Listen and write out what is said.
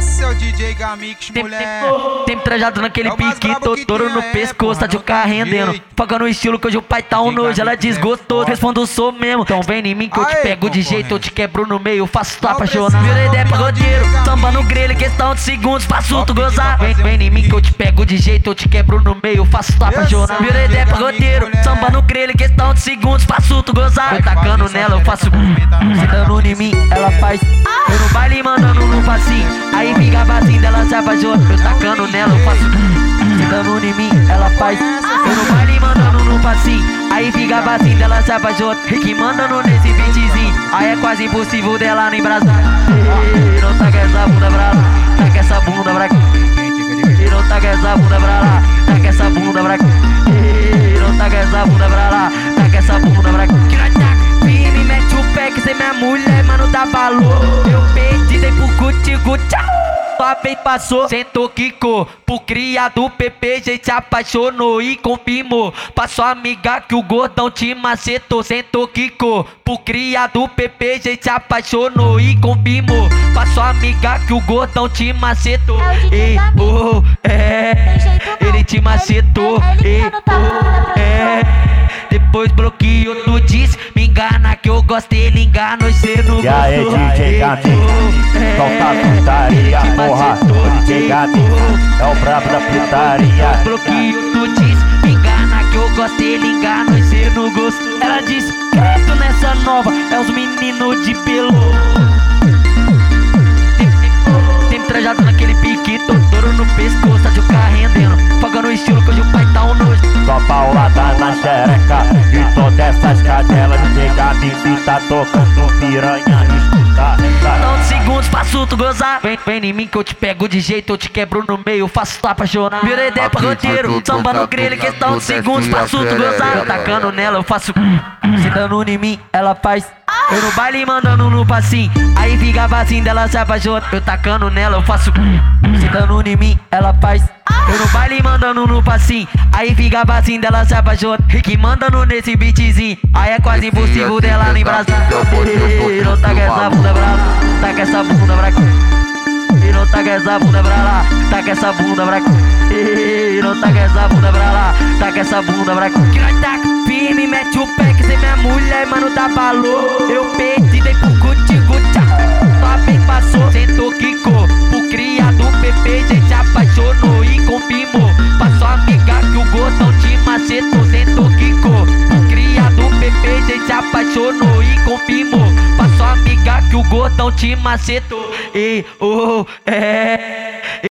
Esse é o DJ Gamix, moleque. Sempre trajado naquele pique, touro no pescoço, tá de um carro rendendo. Foca no estilo que hoje o pai tá um nojo, ela desgostou. Respondo, sou mesmo. Então vem em mim que eu te pego de jeito, eu te quebro no meio, faço tu apaixonar. Virei ideia pra roteiro, samba no grelho, questão de segundos, faço tu gozar. Vem em mim que eu te pego de jeito, eu te quebro no meio, faço tu apaixonar. Virei ideia pra roteiro, samba no grelho, questão de segundos, faço tu gozar. Eu tacando nela, eu faço se dando em mim, ela faz. Eu no baile mandando no passinho, aí fica vazio dela se apaixona. Eu tacando nela, eu faço se dando em mim, ela faz. Eu no baile mandando no passinho, aí fica vazio dela se apaixona. Rick mandando nesse beatzinho, aí é quase impossível dela não embrasar. Não taca essa bunda pra lá, taca essa bunda pra cá. Não taca essa bunda pra lá, taca essa bunda pra cá. Não taca essa bunda pra lá, taca essa bunda pra cá. Firme, mete o pé que cê minha mulher, mano, dá valor. Eu pedi, dei pro Cutigu, tchau. Sua vez passou, sentou, quicou. Pro criado PP, gente apaixonou e confirmou. Pra sua amiga que o gordão te macetou, sentou, quicou. Pro criado PP, gente apaixonou e confirmou. Pra sua amiga que o gordão te macetou. E oh, ele te macetou. E oh, depois bloqueou, tu disse, me engana que eu gosto, ele engana, cê não gostou. E aí, DJ Gamix, solta putaria, porra, o DJ Gamix é o brabo da putaria. Bloqueou, tu disse, me engana que eu gosto, ele engana, cê não gostou. Ela disse, credo nessa nova, é os meninos de pelo. Sempre trajado naquele pique, touro no pescoço, tá de um carro rendendo. Foga no estilo que hoje o pai tá um nojo. Só paulada na xereca e todas essas cadelas. DJ Gamix tá tocando piranha, escuta essa. Não de segundos, faço tu gozar. Vem em mim que eu te pego de jeito, eu te quebro no meio, faço tu apaixonar. Virei ideia pra roteiro, samba no grelho, questão de segundos, faço tu gozar. Eu tacando nela, eu faço se dando em mim, ela faz. Eu no baile mandando no passinho, aí fica vazio dela se apaixona. Eu tacando nela, eu faço se dando em mim, ela faz. Eu no baile mandando no passinho, aí fica vazio dela se apaixona. Rick mandando nesse beatzinho, aí é quase impossível dela não embrasar. Não taca essa bunda pra lá, taca essa bunda pra cá. Não taca essa bunda pra lá, taca essa bunda pra cá. Não taca essa bunda pra lá, taca essa bunda pra cá. Que nós taca firme, mete o pé que cê minha mulher, mano, dá valor. Eu pedi, dei pro Cutigu, tchau. Sua vez passou, sentou, quicou. Pro criado PP, gente apaixonou e confirmou. Pra sua amiga que o gordão te macetou, sentou, quicou. Pro criado PP, gente apaixonou e confirmou. Pra sua amiga que o gordão te macetou. E oh,